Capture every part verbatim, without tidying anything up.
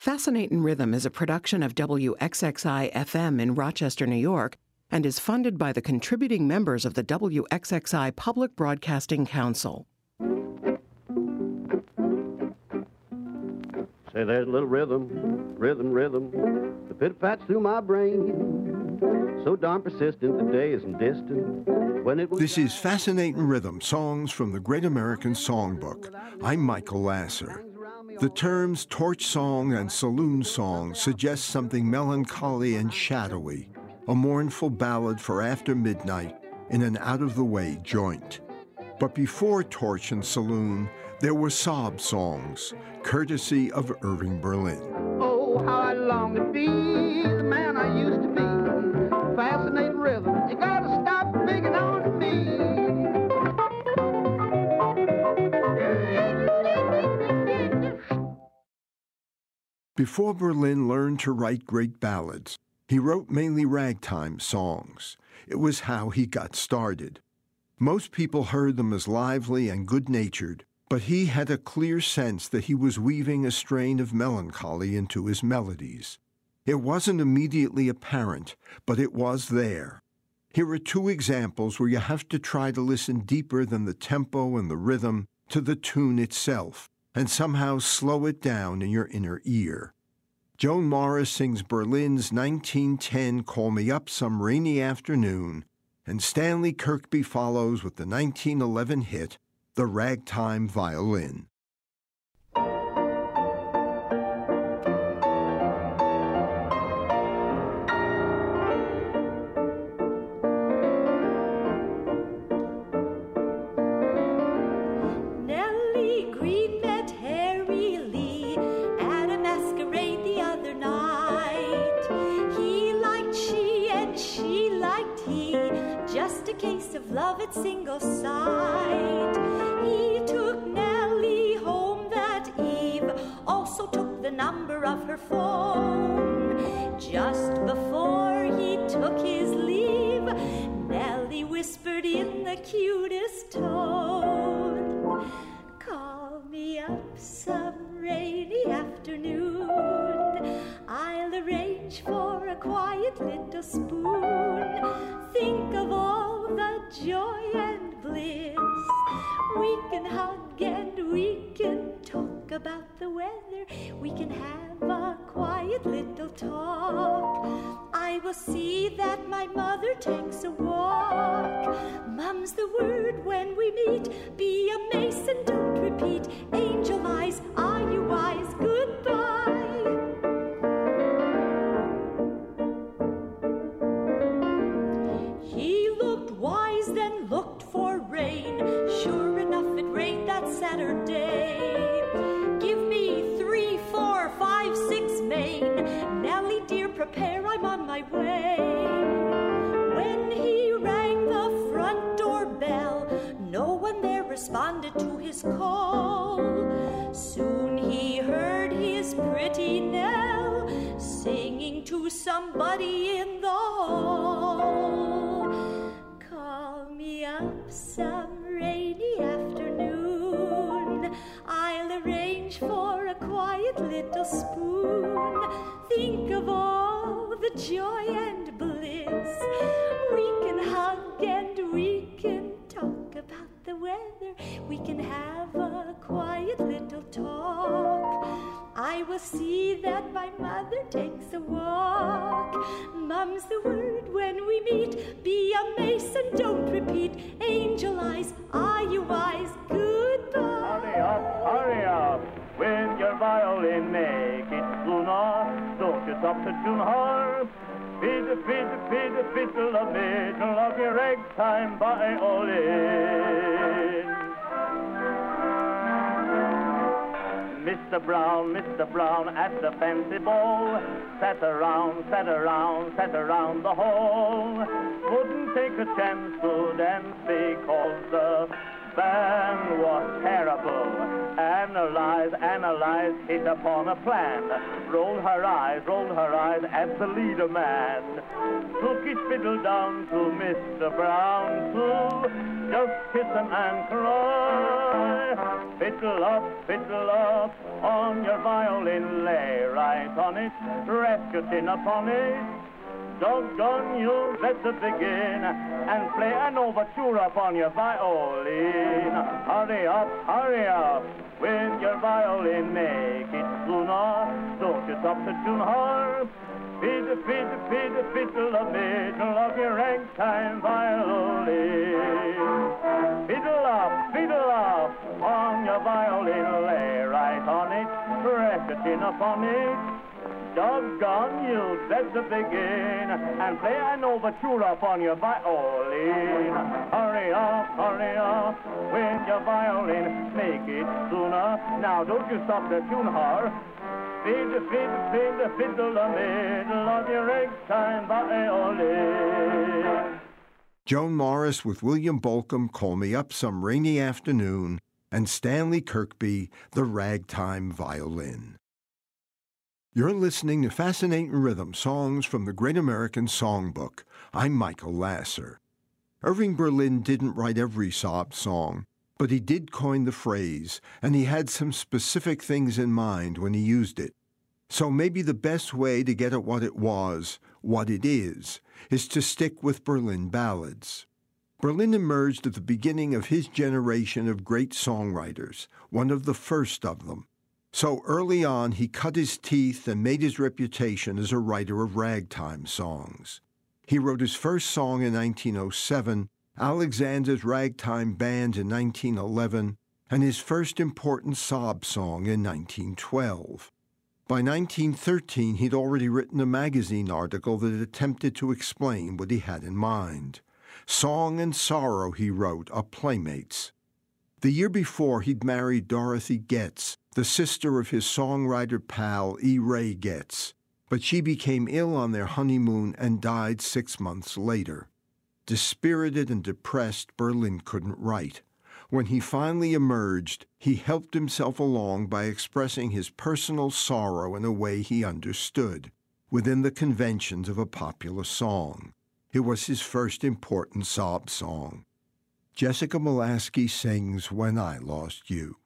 Fascinatin' Rhythm is a production of W X X I F M in Rochester, New York, and is funded by the contributing members of the W X X I Public Broadcasting Council. Say, there's a little rhythm, rhythm, rhythm, the pit-pats through my brain. So darn persistent, the day isn't distant. When it was This is Fascinatin' Rhythm, songs from the Great American Songbook. I'm Michael Lasser. The terms torch song and saloon song suggest something melancholy and shadowy, a mournful ballad for after midnight in an out-of-the-way joint. But before torch and saloon, there were sob songs, courtesy of Irving Berlin. Oh, how I long to be the man I used to be. Fascinating rhythm, you gotta stop picking on me. Before Berlin learned to write great ballads, he wrote mainly ragtime songs. It was how he got started. Most people heard them as lively and good-natured, but he had a clear sense that he was weaving a strain of melancholy into his melodies. It wasn't immediately apparent, but it was there. Here are two examples where you have to try to listen deeper than the tempo and the rhythm to the tune itself, and somehow slow it down in your inner ear. Joan Morris sings Berlin's nineteen ten Call Me Up Some Rainy Afternoon, and Stanley Kirkby follows with the nineteen eleven hit, The Ragtime Violin. Nellie Green met Harry Lee at a masquerade the other night. He liked she and she liked he, just a case of love at single sight. He took Nellie home that eve, also took the number of her phone. Just before he took his leave, Nellie whispered in the cutest tone, "Call me up some rainy afternoon. I'll arrange for a quiet little spoon. Think of all the joy and bliss. We can hug and we can talk about the weather. We can have a quiet little talk. I will see that my mother takes a walk. Mum's the word when we meet. Be a mason, don't repeat. Angel eyes, are you wise? Goodbye." He looked wise, then looked for rain. Sure enough, it rained that Saturday. "Give me three, four, five, six Maine. Nellie, dear, prepare, I'm on my way." When he rang the front door bell, no one there responded to his call. Soon he heard his pretty Nell singing to somebody in the hall. "Call me up some rainy afternoon. I'll arrange for a quiet little spoon. Think of all the joy and bliss. We can hug and we can talk about the weather. We can have a quiet little talk. I will see that my mother takes a walk. Mum's the word when we meet. Be a mason, don't repeat. Angel eyes, are you wise? Goodbye." Hurry up, hurry up, with your violin, make it sooner. Don't you stop to tune harp. Fiddle, fiddle, fiddle, fiddle, a fiddle of your ragtime violin. Mister Brown, Mister Brown, at the fancy ball, sat around, sat around, sat around the hall. Wouldn't take a chance to dance because the band was terrible. Analyze, analyze, hit upon a plan. Rolled her eyes, rolled her eyes at the leader man. Took his fiddle down to Mister Brown to just kiss him and cry. Fiddle up, fiddle up on your violin, lay right on it, rest your chin upon it. Doggone you, let's begin and play an overture upon your violin. Hurry up, hurry up with your violin, make it sooner. Don't you stop to tune her. Fiddle, fiddle, fiddle, fiddle, the middle of your ragtime violin. Fiddle up, fiddle up on your violin, lay right on it, rest your chin upon it. Doggone you, let's begin and play an overture upon your violin. Hurry up, hurry up with your violin, make it sooner. Now don't you stop to tune her. Fiddle, fiddle, fiddle, fiddle, the middle of your ragtime violin. Joan Morris with William Bolcom, Call Me Up Some Rainy Afternoon, and Stanley Kirkby, The Ragtime Violin. You're listening to Fascinating Rhythm, songs from the Great American Songbook. I'm Michael Lasser. Irving Berlin didn't write every sob song, but he did coin the phrase, and he had some specific things in mind when he used it. So maybe the best way to get at what it was, what it is, is to stick with Berlin ballads. Berlin emerged at the beginning of his generation of great songwriters, one of the first of them. So early on, he cut his teeth and made his reputation as a writer of ragtime songs. He wrote his first song in nineteen oh seven, Alexander's Ragtime Band in nineteen eleven, and his first important sob song in nineteen twelve. By nineteen thirteen, he'd already written a magazine article that attempted to explain what he had in mind. Song and Sorrow, he wrote, are playmates. The year before, he'd married Dorothy Getz, the sister of his songwriter pal E. Ray Getz, but she became ill on their honeymoon and died six months later. Dispirited and depressed, Berlin couldn't write. When he finally emerged, he helped himself along by expressing his personal sorrow in a way he understood, within the conventions of a popular song. It was his first important sob song. Jessica Molaskey sings When I Lost You.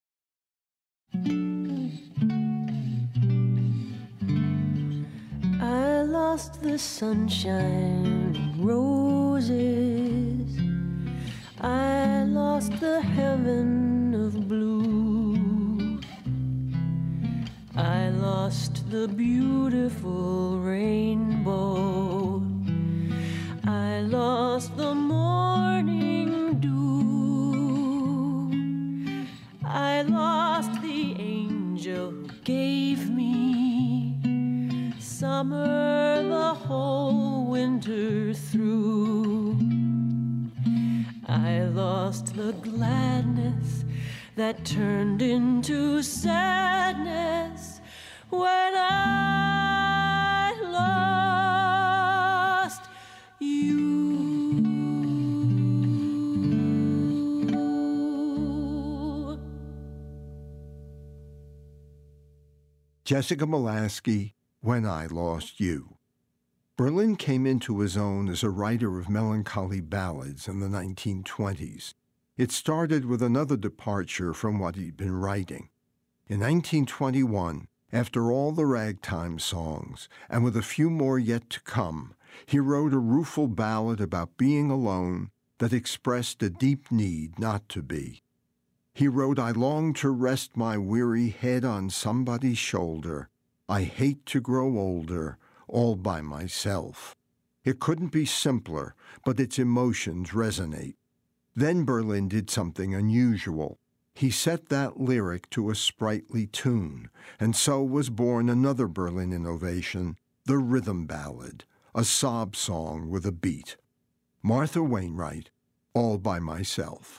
I lost the sunshine and roses. I lost the heaven of blue. I lost the beautiful rainbow. I lost the morning dew. I lost the angel who gave me summer the whole winter through. I lost the gladness that turned into sadness when I lost you. Jessica Molaskey, When I Lost You. Berlin came into his own as a writer of melancholy ballads in the nineteen twenties. It started with another departure from what he'd been writing. In nineteen twenty-one, after all the ragtime songs, and with a few more yet to come, he wrote a rueful ballad about being alone that expressed a deep need not to be. He wrote, I long to rest my weary head on somebody's shoulder. I hate to grow older, all by myself. It couldn't be simpler, but its emotions resonate. Then Berlin did something unusual. He set that lyric to a sprightly tune, and so was born another Berlin innovation, the rhythm ballad, a sob song with a beat. Martha Wainwright, All by Myself.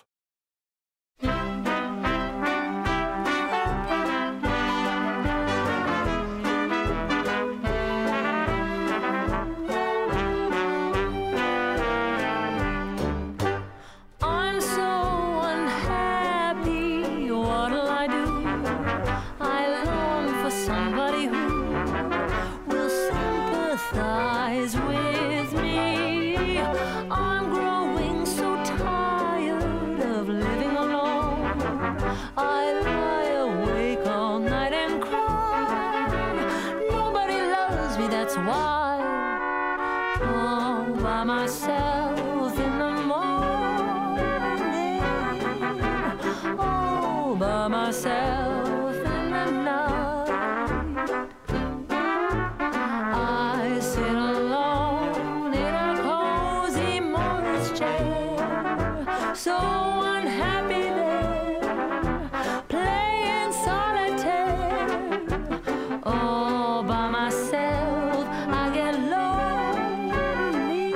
With me, I'm growing so tired that's why, all by myself in the morning, all by myself in the night, I sit alone in a cozy Morris chair, so unhappy there, playing solitaire. All by myself, I get lonely,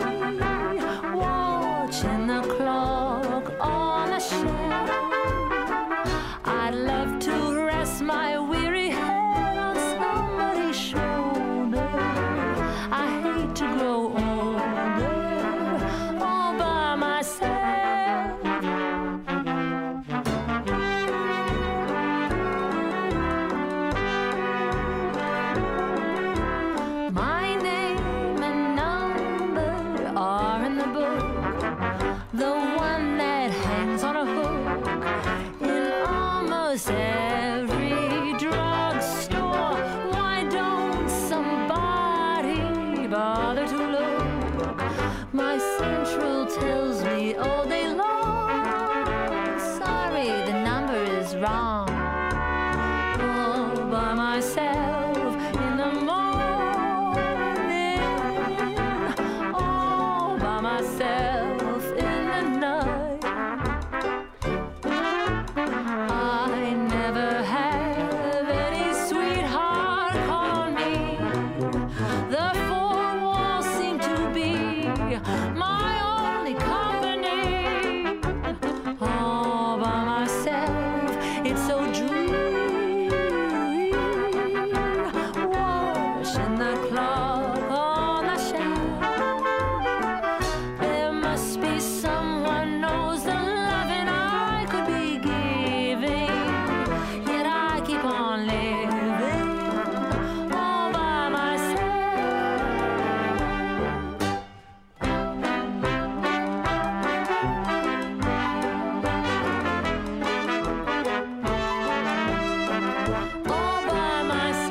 watching the clock on the shelf. I'd love to rest my weary head on somebody's shoulder. I hate to grow older, all by myself. My name and number are in the book, the one that hangs on a hook in almost every drugstore. Why don't somebody bother to look? My central tells me all day long, sorry, the number is wrong. All by myself in the morning, all by myself in the night. I never have any sweetheart call me. The four walls seem to be my only company. All by myself, it's so dreary, watching the clock on the shelf. There must be someone knows the loving I could be giving, yet I keep on living all by myself. All by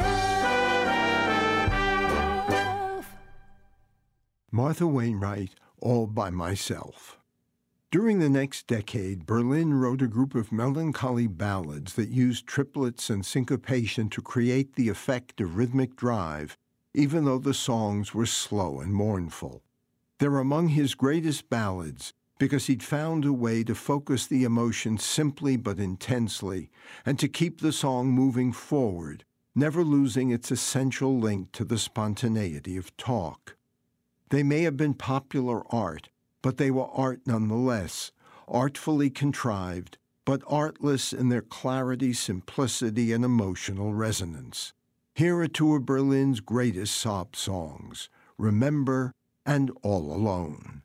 myself. Martha Wainwright, All by Myself. During the next decade, Berlin wrote a group of melancholy ballads that used triplets and syncopation to create the effect of rhythmic drive, even though the songs were slow and mournful. They're among his greatest ballads because he'd found a way to focus the emotion simply but intensely and to keep the song moving forward, never losing its essential link to the spontaneity of talk. They may have been popular art, but they were art nonetheless, artfully contrived, but artless in their clarity, simplicity, and emotional resonance. Here are two of Berlin's greatest sob songs, Remember and All Alone.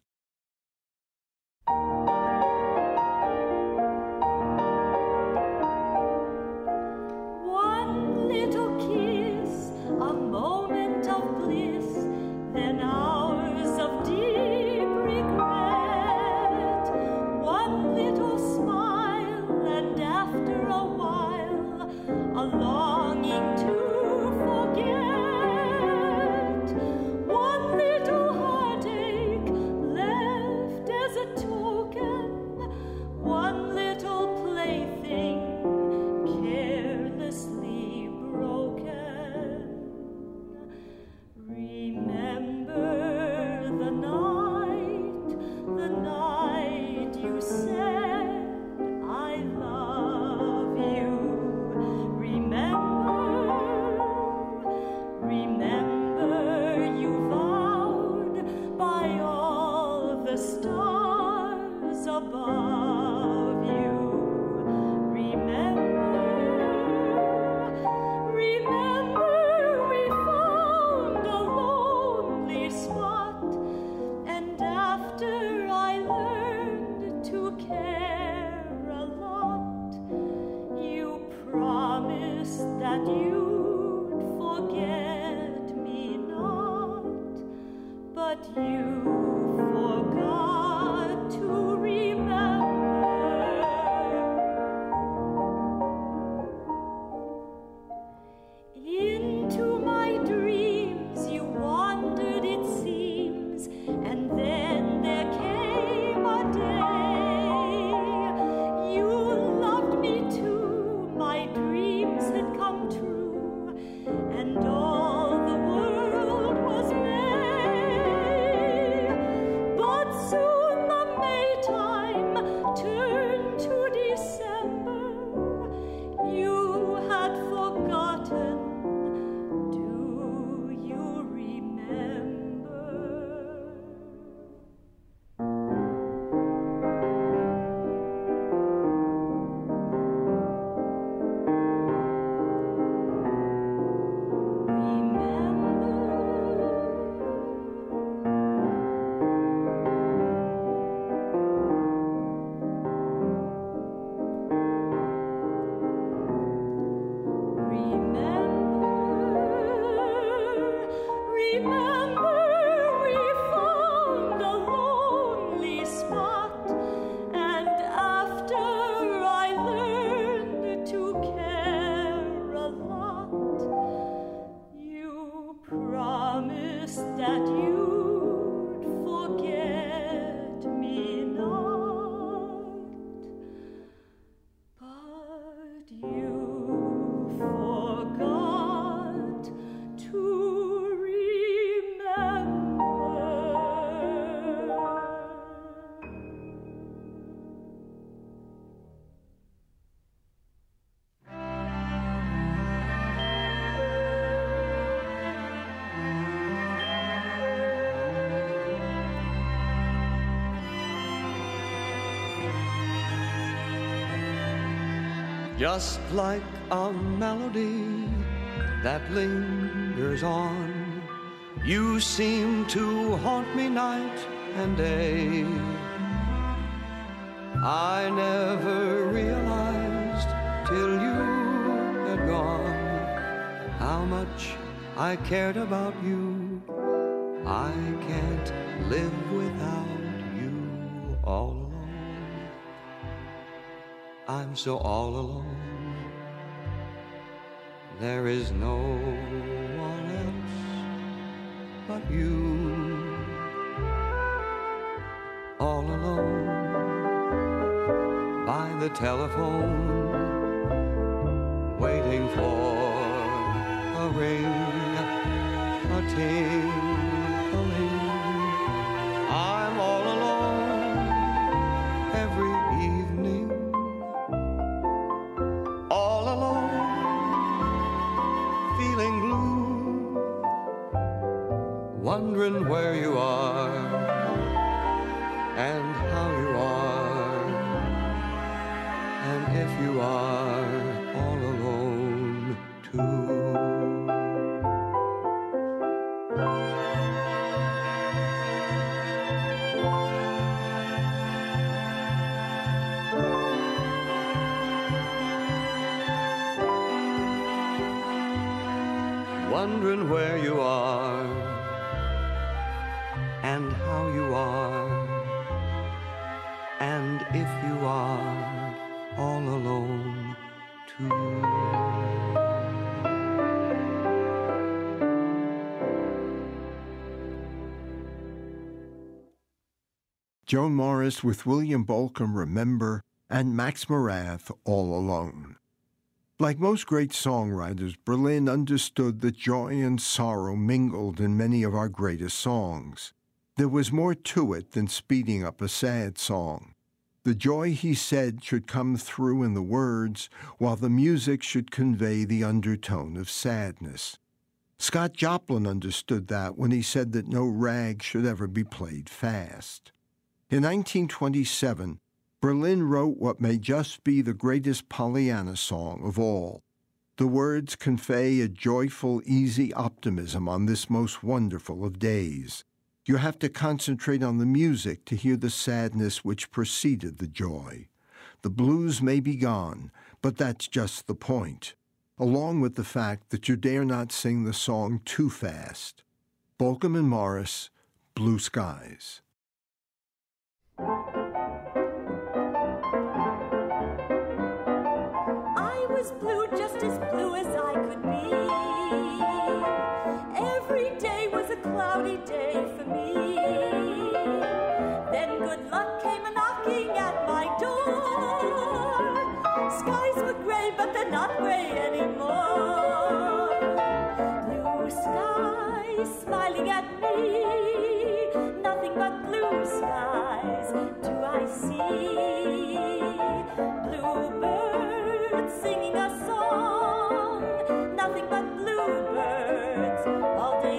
One little kiss, a moment of bliss, then hours of deep regret. One little smile, and after a while, a longing to forget. One little heartache left as a token and all the world was May. But soon the Maytime turned to December. You had forgotten. Do you remember? That you'd forget me not, but you forgot to remember. Just like a melody that lingers on, you seem to haunt me night and day. I never realized till you had gone how much I cared about you. I can't live without you all alone. I'm so all alone. There is no one else but you. All alone by the telephone, waiting for a ring, a ting-a-ling. I'm all alone every evening. All alone, feeling blue, wondering where you are and how you are, and if you are all alone too. Wondering where you are and how you are, and if you are all alone too. Joan Morris with William Bolcom, Remember, and Max Morath, All Alone. Like most great songwriters, Berlin understood that joy and sorrow mingled in many of our greatest songs. There was more to it than speeding up a sad song. The joy, he said, should come through in the words, while the music should convey the undertone of sadness. Scott Joplin understood that when he said that no rag should ever be played fast. In nineteen twenty-seven, Berlin wrote what may just be the greatest Pollyanna song of all. The words convey a joyful, easy optimism on this most wonderful of days. You have to concentrate on the music to hear the sadness which preceded the joy. The blues may be gone, but that's just the point, along with the fact that you dare not sing the song too fast. Bolcom and Morris, Blue Skies. I was blue, just as blue as I could be. Every day was a cloudy day for me. Then good luck came a-knocking at my door. Skies were gray, but they're not gray anymore. He's smiling at me. Nothing but blue skies do I see. Bluebirds singing a song. Nothing but bluebirds all day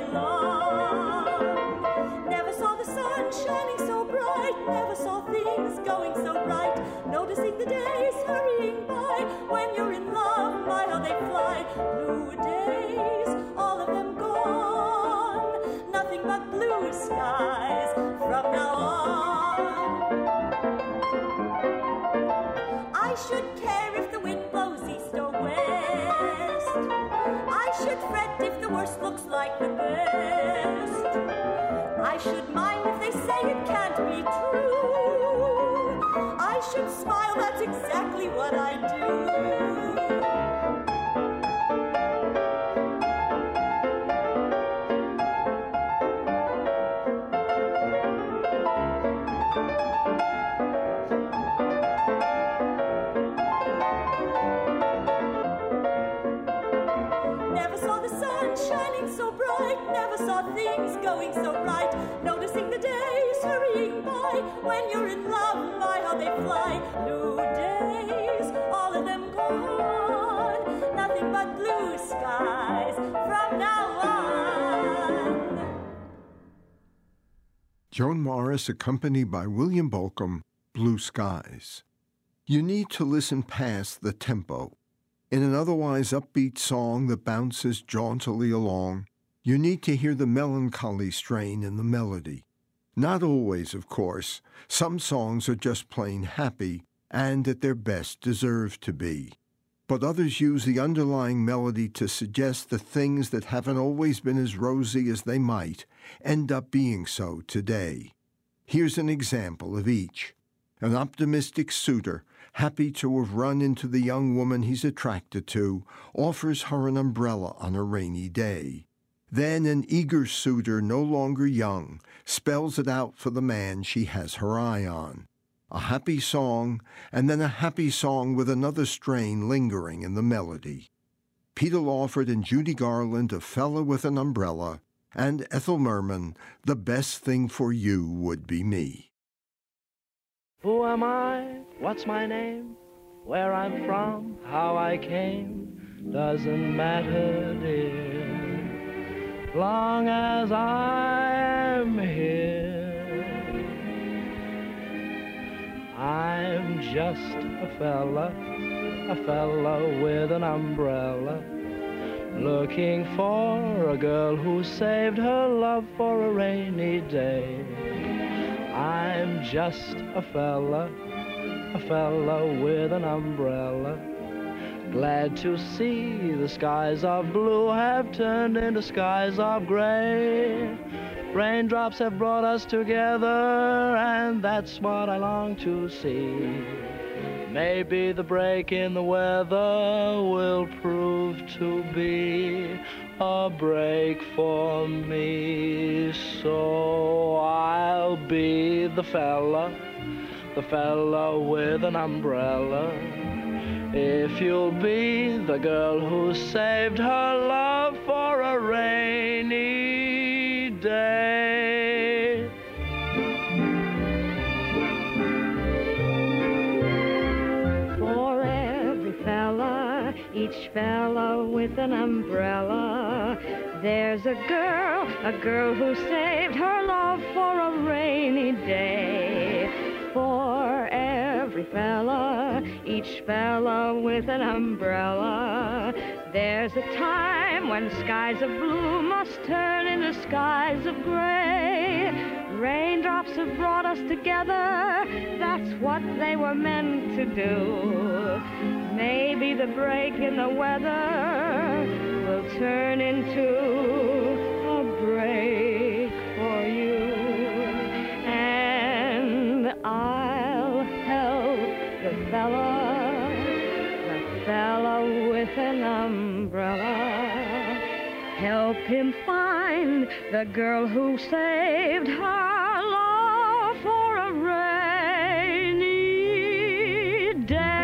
long. Never saw the sun shining so bright. Never saw things going so bright. Noticing the days hurrying by. When you're in love, my how they fly. Blue days, all of them gone. Nothing but blue skies from now on. I should care if the wind blows east or west. I should fret if the worst looks like the best. I should mind if they say it can't be true. I should smile, that's exactly what I do. Never saw the sun shining so bright. Never saw things going so right. Noticing the days hurrying by. When you're in love, my how they fly. Blue days, all of them gone. Nothing but blue skies from now on. Joan Morris, accompanied by William Bolcom, Blue Skies. You need to listen past the tempo. In an otherwise upbeat song that bounces jauntily along, you need to hear the melancholy strain in the melody. Not always, of course. Some songs are just plain happy, and at their best deserve to be. But others use the underlying melody to suggest that things that haven't always been as rosy as they might end up being so today. Here's an example of each. An optimistic suitor, happy to have run into the young woman he's attracted to, offers her an umbrella on a rainy day. Then an eager suitor, no longer young, spells it out for the man she has her eye on. A happy song, and then a happy song with another strain lingering in the melody. Peter Lawford and Judy Garland, A Fella with an Umbrella, and Ethel Merman, The Best Thing for You Would Be Me. Who am I? What's my name? Where I'm from? How I came? Doesn't matter, dear. Long as I'm here. I'm just a fella, a fella with an umbrella, looking for a girl who saved her love for a rainy day. I'm just a fella, a fella with an umbrella, glad to see the skies of blue have turned into skies of gray. Raindrops have brought us together, and that's what I long to see. Maybe the break in the weather will prove to be a break for me. So I'll be the fella, the fella with an umbrella, if you'll be the girl who saved her love for a rainy day. For every fella, each fella with an umbrella, there's a girl, a girl who saved her love for a rainy day. For every fella, each fella with an umbrella, there's a time when skies of blue must turn into skies of gray. Raindrops have brought us together, that's what they were meant to do. Maybe the break in the weather will turn into a break for you. And I'll help the fella, the fella with an umbrella, help him find the girl who saved her love for a rainy day.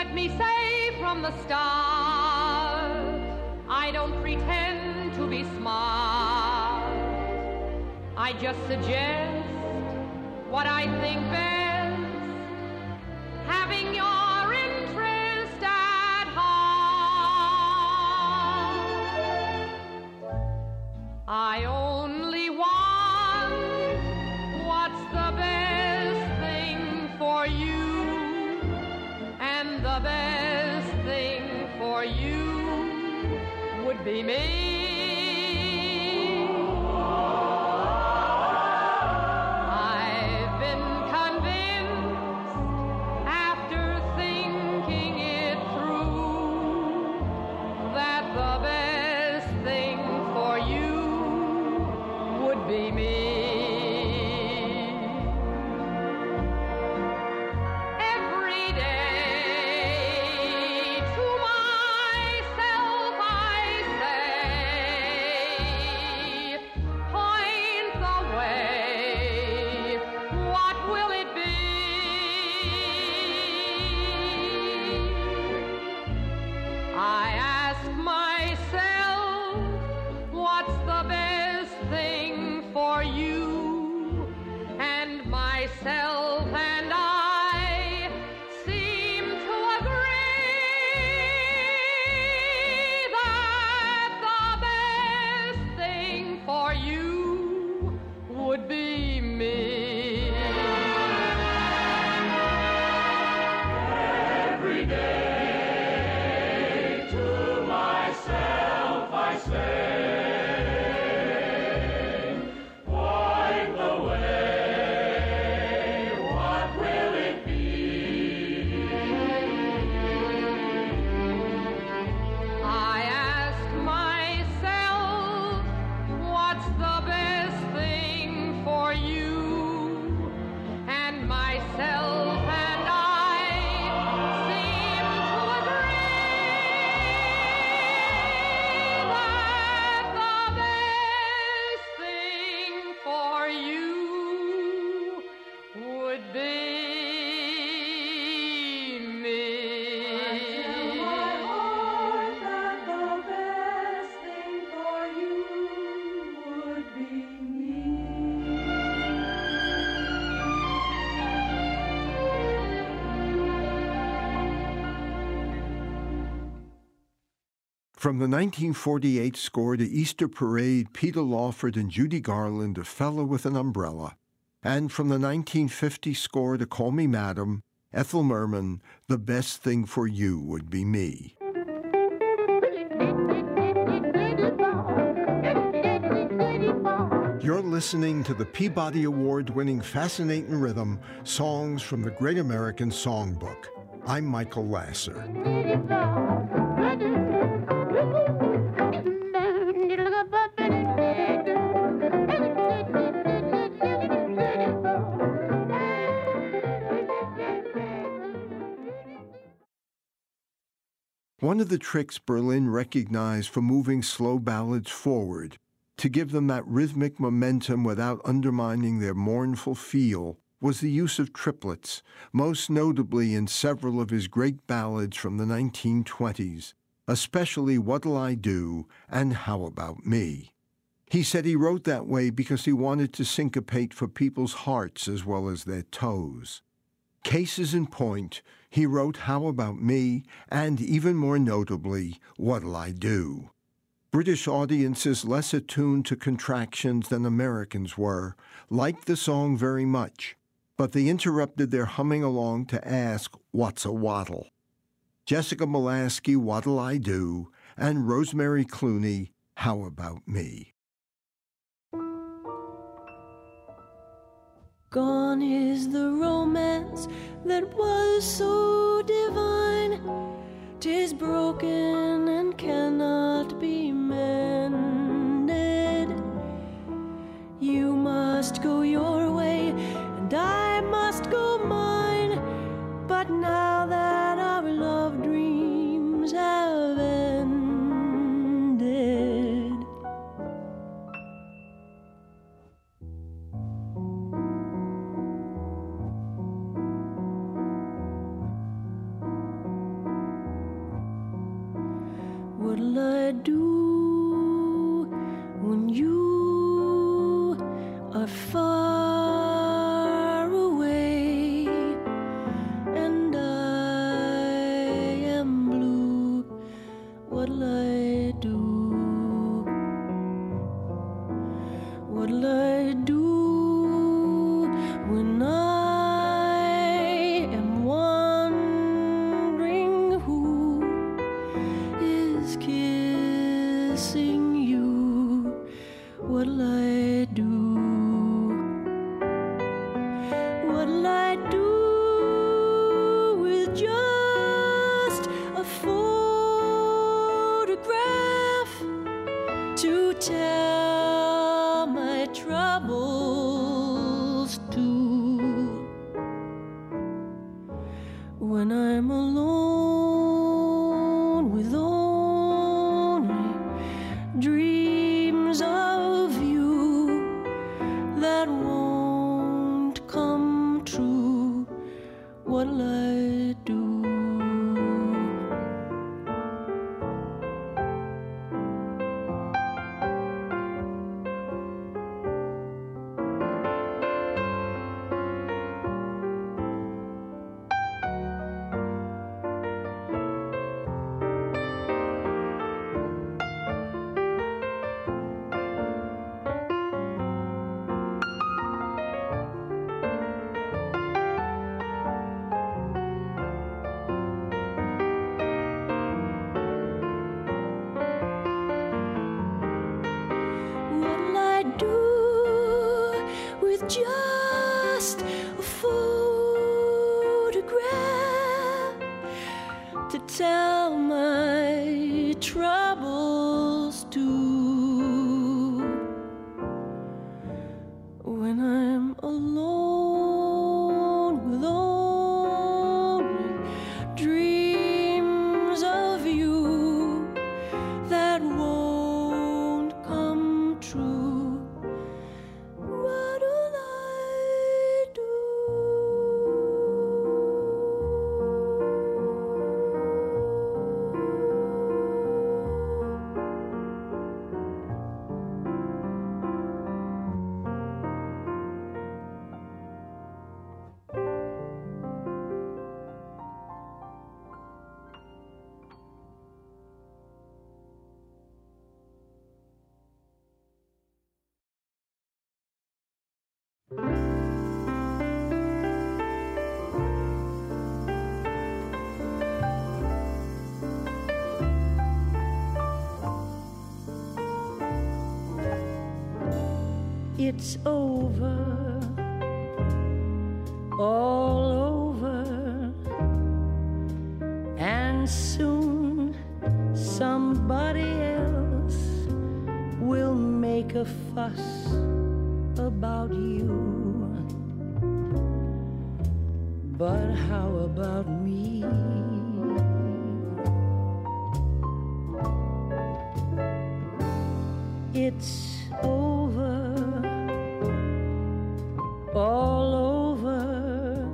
Let me say from the start, I don't pretend to be smart. I just suggest what I think best, having your interest at heart. I only want what's the best thing for you, and the best thing for you would be me. From the nineteen forty-eight score to Easter Parade, Peter Lawford and Judy Garland, A Fellow with an Umbrella. And from the nineteen fifty score to Call Me Madam, Ethel Merman, The Best Thing for You Would Be Me. You're listening to the Peabody Award-winning Fascinating Rhythm, Songs from the Great American Songbook. I'm Michael Lasser. One of the tricks Berlin recognized for moving slow ballads forward, to give them that rhythmic momentum without undermining their mournful feel, was the use of triplets, most notably in several of his great ballads from the nineteen twenties, especially What'll I Do and How About Me. He said he wrote that way because he wanted to syncopate for people's hearts as well as their toes. Cases in point, he wrote How About Me and, even more notably, What'll I Do. British audiences less attuned to contractions than Americans were liked the song very much, but they interrupted their humming along to ask, what's a waddle? Jessica Molaskey, What'll I Do, and Rosemary Clooney, How About Me. Gone is the romance that was so divine. 'Tis broken and cannot be mended. You must go your way and I must go mine. But now that our love dreams have ended, I do when you are far away and I am blue? What'll I do? What'll I do when I am wondering who is kissing you? What'll I do? What'll I do with just a photograph to tell my troubles to? When I'm alone with only dreams of you that won't come true, what'll I do? What'll I do with just a photograph to tell my troubles to? When I'm alone with only dreams of you that won't come true, what'll I do? It's over, all over, and soon somebody else will make a fuss about you. But how about me? It's over, all over,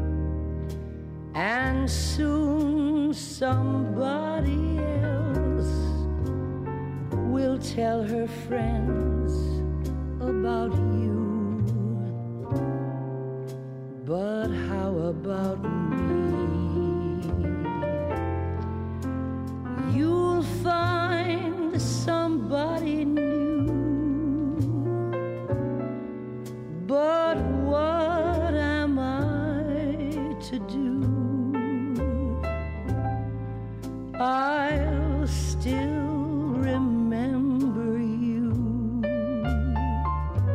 and soon somebody else will tell her friends about you. But how about me? You'll find somebody new, but what am I to do? I'll still remember you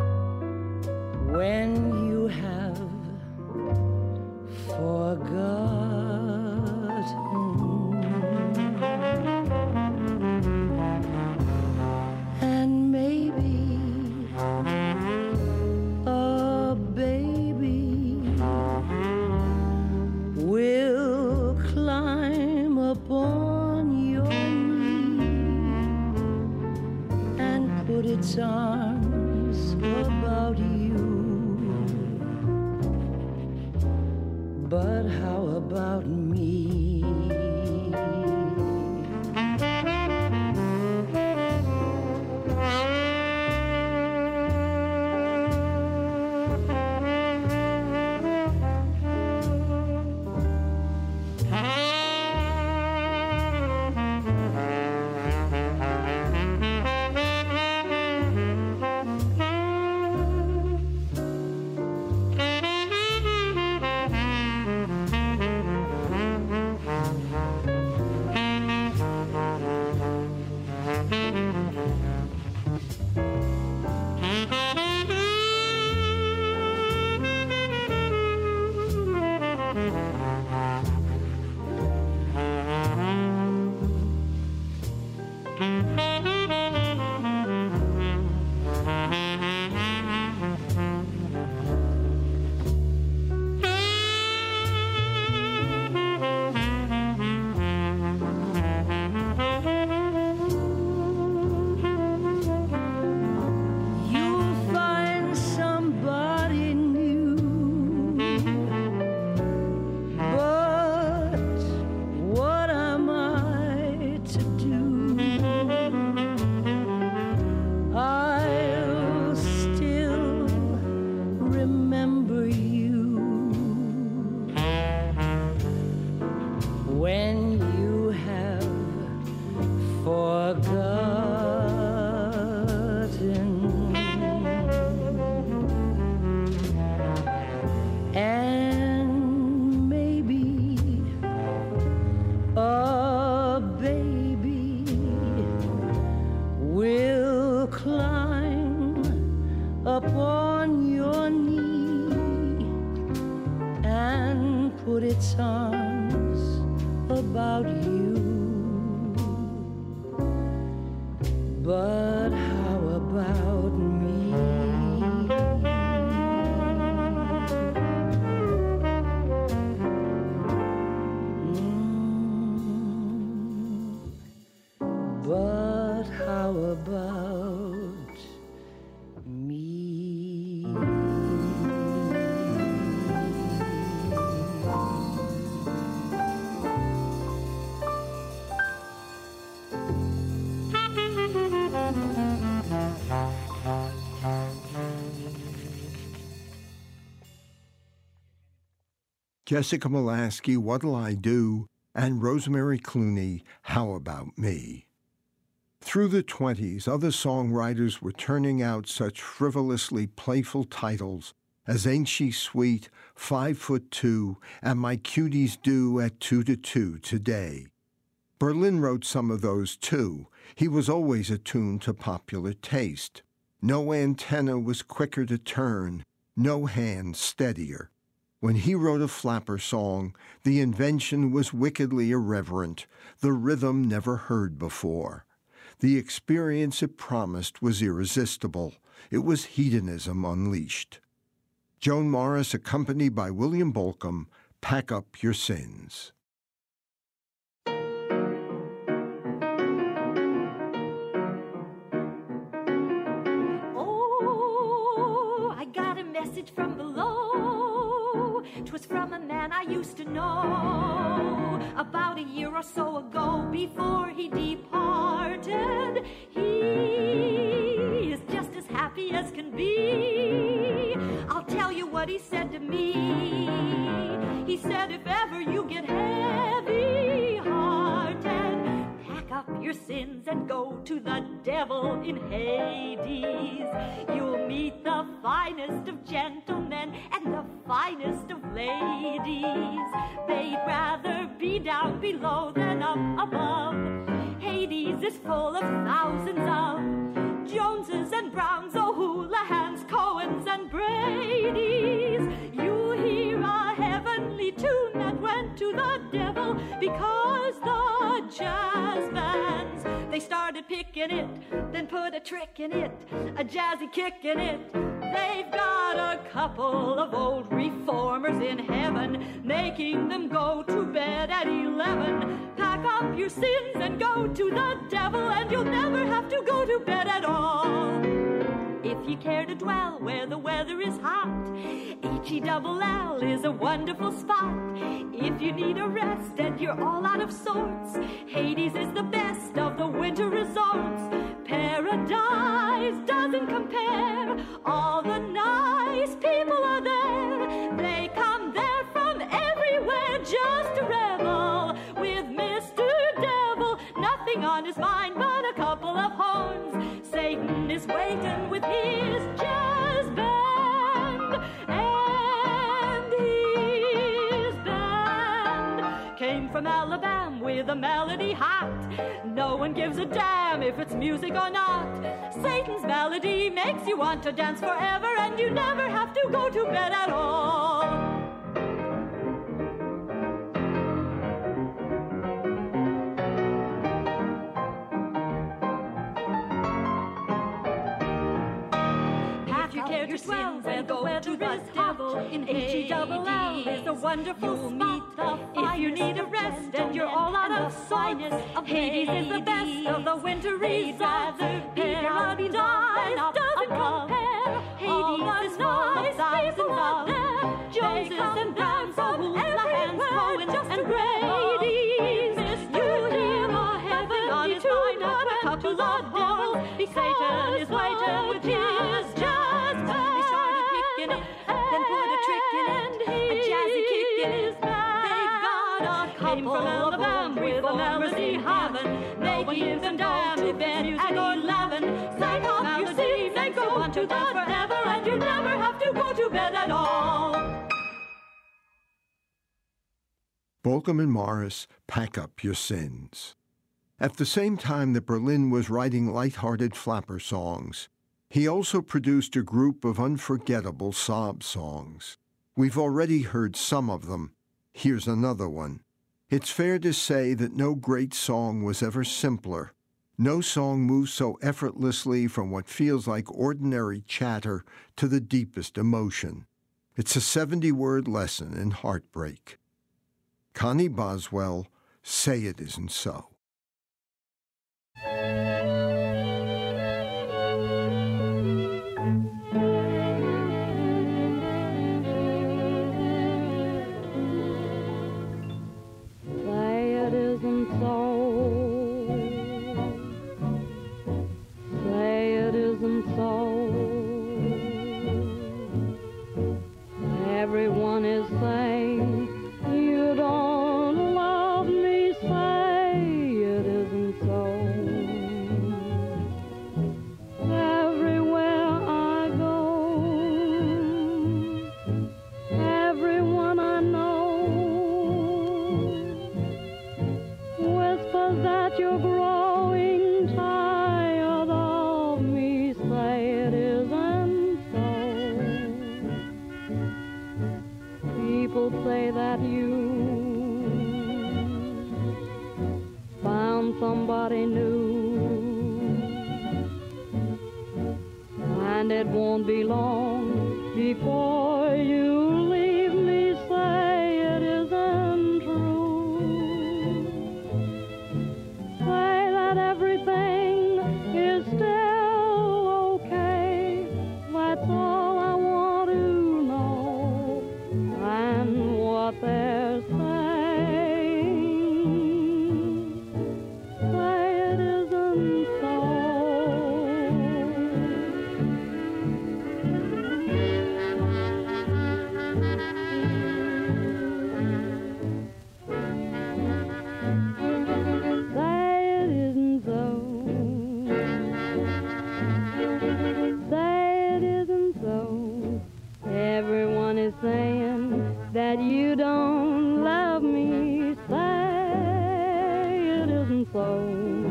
when you have forgotten write songs about you. But how about me? Mm, but how about me? Jessica Molaskey, What'll I Do? And Rosemary Clooney, How About Me? Through the twenties, other songwriters were turning out such frivolously playful titles as Ain't She Sweet, Five Foot Two, and My Cuties Do at Two to Two Today. Berlin wrote some of those too. He was always attuned to popular taste. No antenna was quicker to turn, no hand steadier. When he wrote a flapper song, the invention was wickedly irreverent, the rhythm never heard before. The experience it promised was irresistible. It was hedonism unleashed. Joan Morris, accompanied by William Bolcom, Pack Up Your Sins. Oh, I got a message from below. 'Twas from a man I used to know. About a year or so ago, before he departed, he is just as happy as can be. I'll tell you what he said to me. He said, if ever you get heavy-hearted, pack up your sins and go to the devil in Hades. You'll meet the finest of gentlemen and the finest of ladies. They'd rather be down below than up above. Hades is full of thousands of Joneses and Browns, O'Hoolahans, Cohens and Bradys. You hear a heavenly tune that went to the devil because the jazz bands, they started picking it, then put a trick in it, a jazzy kick in it. They've got a couple of old reformers in heaven, making them go to bed at eleven. Pack up your sins and go to the devil, and you'll never have to go to bed at all. If you care to dwell where the weather is hot, H E double L is a wonderful spot. If you need a rest and you're all out of sorts, Hades is the best of the winter resorts. Paradise doesn't compare. All the nice people are there. They come there from everywhere just to revel with Mister Devil. Nothing on his mind but a couple of horns. Satan is waiting with his jazz band, and his band came from Alabama with a melody hot. No one gives a damn if it's music or not. Satan's melody makes you want to dance forever, and you never have to go to bed at all. Your sins and go to the devil in H E double L is a wonderful spot. If you need a rest and you're all out of sorts, Hades is the best of the winter resorts. Paradise doesn't compare. Hades is nice people out there. Joneses and Browns, O'Hoolahans, Cohens and Bradys. You hear a heaven on his mind, not a couple of devils. Satan is waiting with his jazz. They started picking it, then put a trick in it, a jazzy kick in it. They've got a couple of them with a melody heaven. They give them down to bed at eleven. Pack up your sins and go on to the forever, and you never have to go to bed at all. Bolcom and Morris, Pack Up Your Sins. At the same time that Berlin was writing light-hearted flapper songs, he also produced a group of unforgettable sob songs. We've already heard some of them. Here's another one. It's fair to say that no great song was ever simpler. No song moves so effortlessly from what feels like ordinary chatter to the deepest emotion. It's a seventy-word lesson in heartbreak. Connie Boswell, Say It Isn't So. Everyone is saying you don't love me, say it isn't so. Everywhere I go, everyone I know whispers that you're growing tired of me, say it isn't so. People say that you found somebody new, and it won't be long before you leave me, say it isn't true. Say that everything is still okay, that's all I want to know, and what they're saying, say it isn't so. Say it isn't so. Say it isn't so. Everyone is saying that you don't love me, say it isn't so.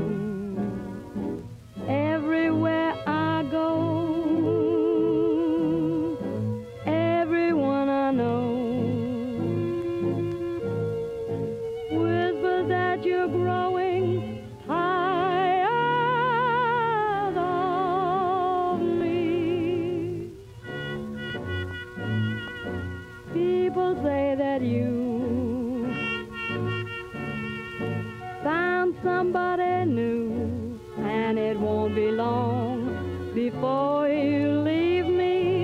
Everywhere I go, everyone I know whispers that you're growing tired of me. People say that you found somebody new, and it won't be long before you leave me,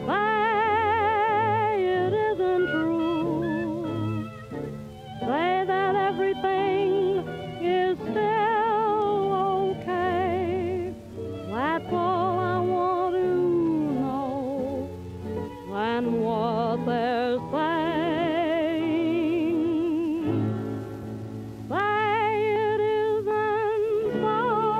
say it isn't true. Say that everything is still okay, that's all I want to know, and what they're saying, say it isn't so.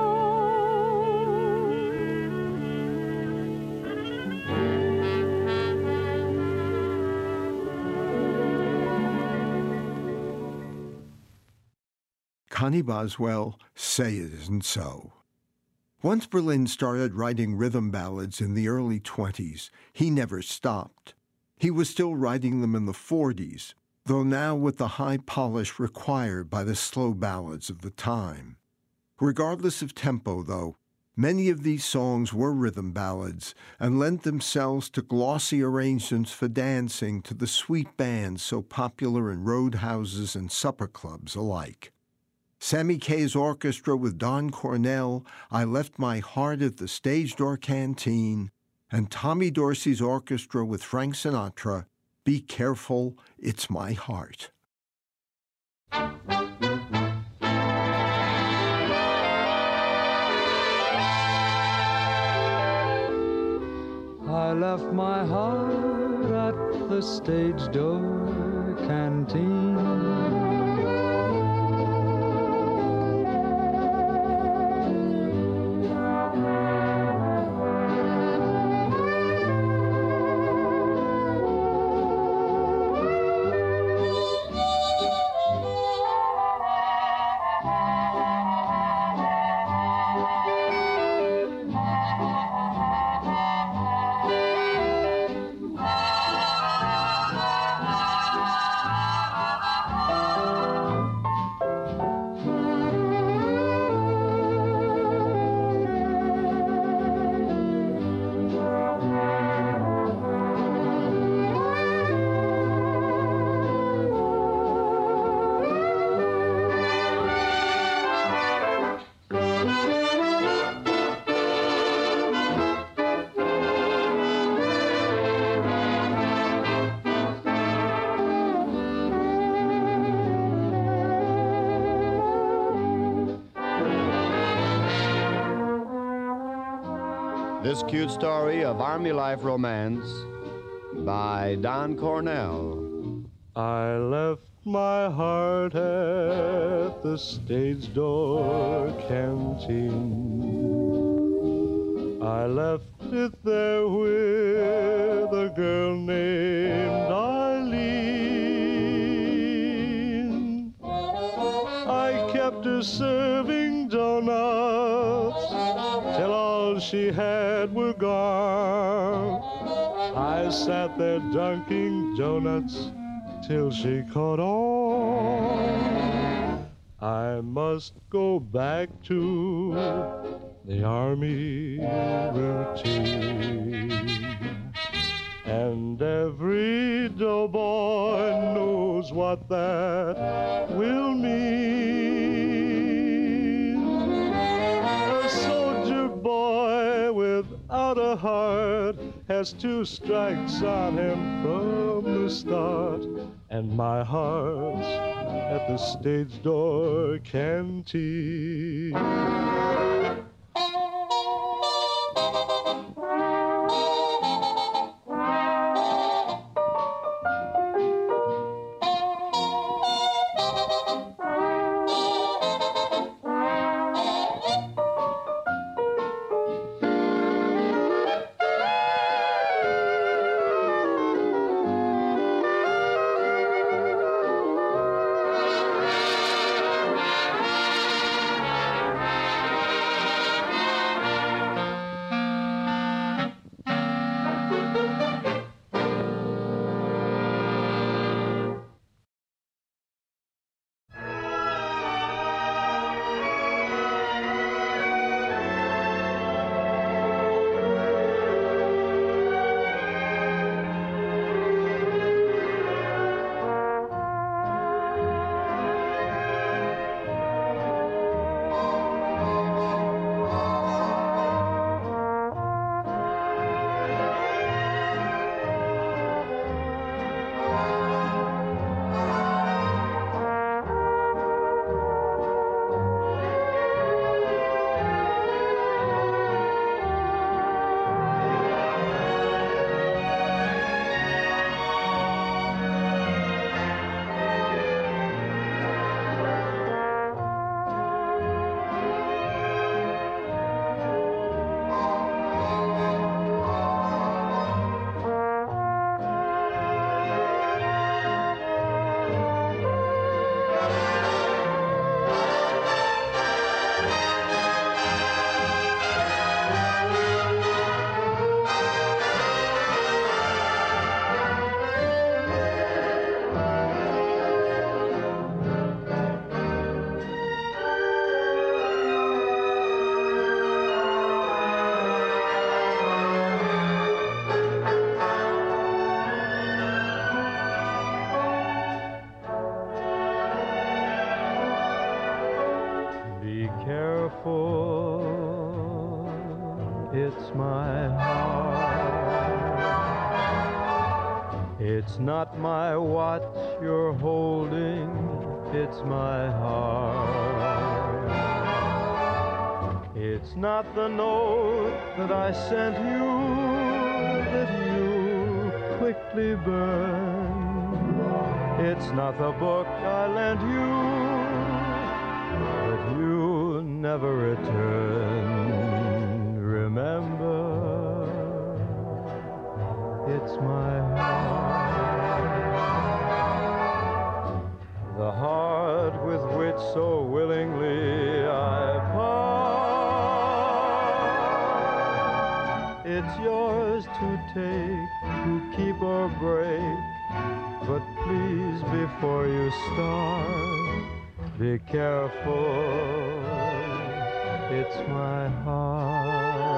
Connie Boswell, Say It Isn't So. Once Berlin started writing rhythm ballads in the early twenties, he never stopped. He was still writing them in the forties, though now with the high polish required by the slow ballads of the time. Regardless of tempo, though, many of these songs were rhythm ballads and lent themselves to glossy arrangements for dancing to the sweet bands so popular in roadhouses and supper clubs alike. Sammy Kaye's orchestra with Don Cornell, I Left My Heart at the Stage Door Canteen, and Tommy Dorsey's orchestra with Frank Sinatra, Be Careful, It's My Heart. I left my heart at the stage door canteen. This cute story of Army life romance by Don Cornell. I left my heart at the stage door canteen. I left it there with a girl named Eileen. I kept her serving donuts till all she had were gone. I sat there dunking donuts till she caught on. I must go back to the Army routine. And every doughboy knows what that will mean. A soldier boy without a heart has two strikes on him from the start. And my heart's at the stage door canteen. It's not my watch you're holding, it's my heart. It's not the note that I sent you that you quickly burned. It's not the book I lent you that you never returned. Remember, it's my heart. The heart with which so willingly I part. It's yours to take, to keep or break. But please, before you start, be careful. It's my heart.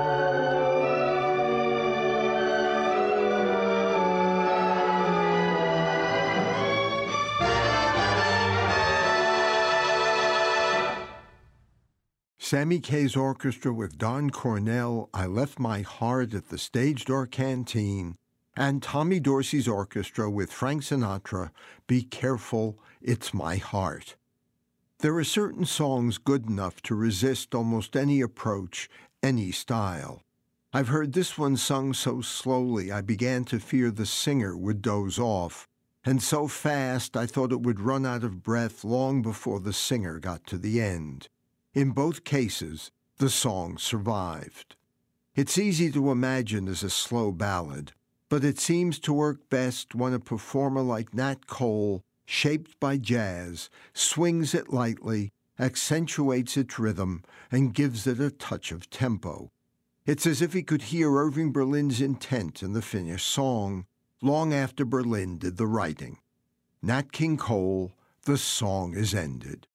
Sammy Kaye's orchestra with Don Cornell, I Left My Heart at the Stage Door Canteen, and Tommy Dorsey's orchestra with Frank Sinatra, Be Careful, It's My Heart. There are certain songs good enough to resist almost any approach, any style. I've heard this one sung so slowly I began to fear the singer would doze off, and so fast I thought it would run out of breath long before the singer got to the end. In both cases, the song survived. It's easy to imagine as a slow ballad, but it seems to work best when a performer like Nat Cole, shaped by jazz, swings it lightly, accentuates its rhythm, and gives it a touch of tempo. It's as if he could hear Irving Berlin's intent in the finished song, long after Berlin did the writing. Nat King Cole, The Song Is Ended.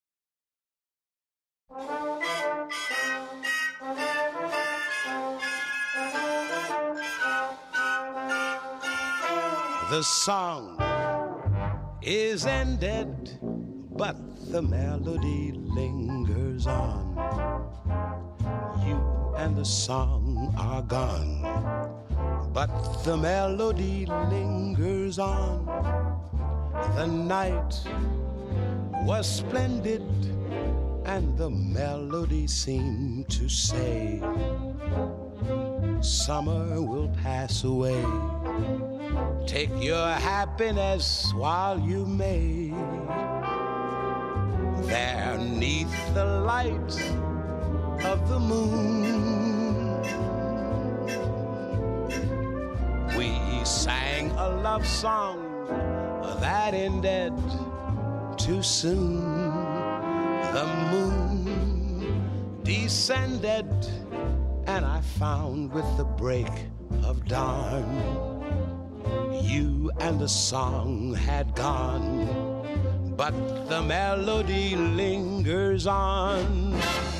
The song is ended, but the melody lingers on. You and the song are gone, but the melody lingers on. The night was splendid, and the melody seemed to say, summer will pass away. Take your happiness while you may. There 'neath the light of the moon, we sang a love song that ended too soon. The moon descended, and I found with the break of dawn, you and the song had gone, but the melody lingers on.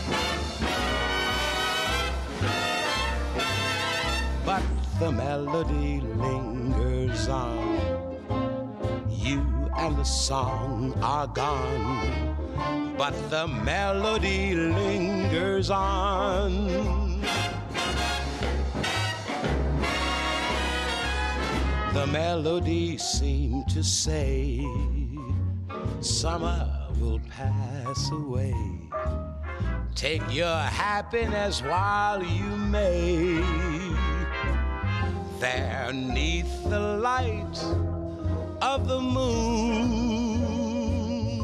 But the melody lingers on. You and the song are gone, but the melody lingers on. The melody seemed to say, summer will pass away. Take your happiness while you may. There 'neath the light of the moon,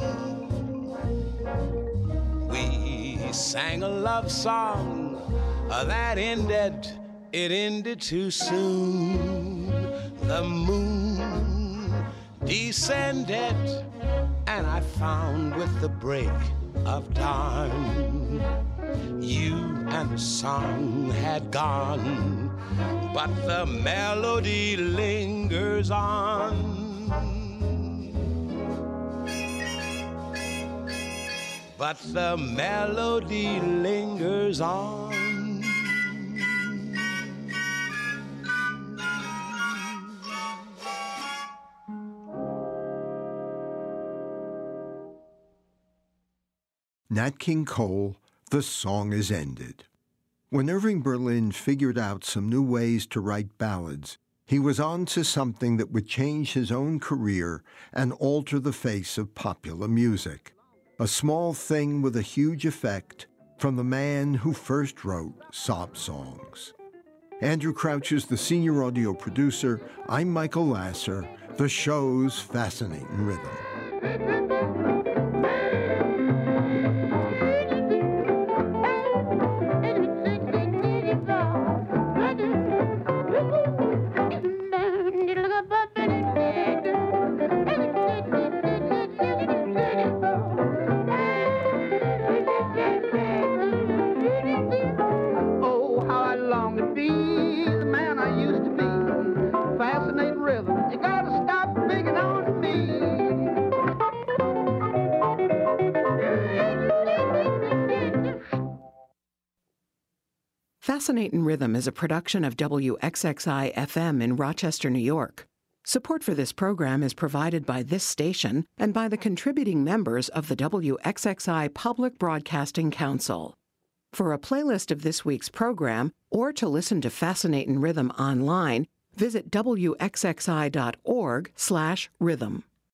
we sang a love song that ended, it ended too soon. The moon descended, and I found with the break of dawn, you and the song had gone, but the melody lingers on. But the melody lingers on. Nat King Cole, The Song Is Ended. When Irving Berlin figured out some new ways to write ballads, he was on to something that would change his own career and alter the face of popular music. A small thing with a huge effect from the man who first wrote sob songs. Andrew Crouch is the senior audio producer. I'm Michael Lasser. The show's Fascinating Rhythm. Fascinating Rhythm is a production of W X X I F M in Rochester, New York. Support for this program is provided by this station and by the contributing members of the W X X I Public Broadcasting Council. For a playlist of this week's program, or to listen to Fascinating Rhythm online, visit W X X I dot org slash rhythm.